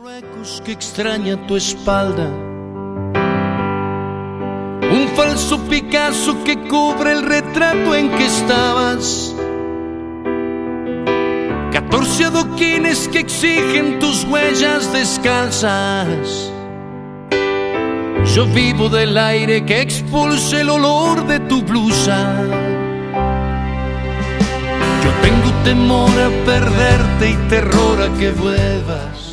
Marruecos que extraña tu espalda, un falso Picasso que cubre el retrato en que estabas, 14 adoquines que exigen tus huellas descalzas. Yo vivo del aire que expulse el olor de tu blusa. Yo tengo temor a perderte y terror a que vuelvas.